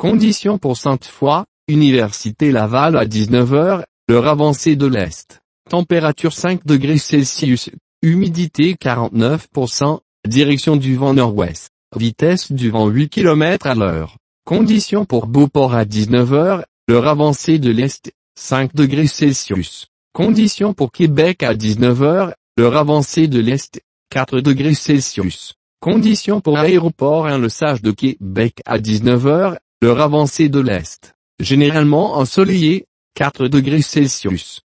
Conditions pour Sainte-Foy, Université Laval à 19 h, l'heure avancée de l'Est. Température 5 degrés Celsius, humidité 49%, direction du vent nord-ouest, vitesse du vent 8 km à l'heure. Conditions pour Beauport à 19 h, l'heure avancée de l'Est, 5 degrés Celsius. Conditions pour Québec à 19 h, l'heure avancée de l'Est, 4 degrés Celsius. Conditions pour Aéroport Saint-Lesage de Québec à 19 h, l'heure avancée de l'Est. Généralement ensoleillé, 4 degrés Celsius.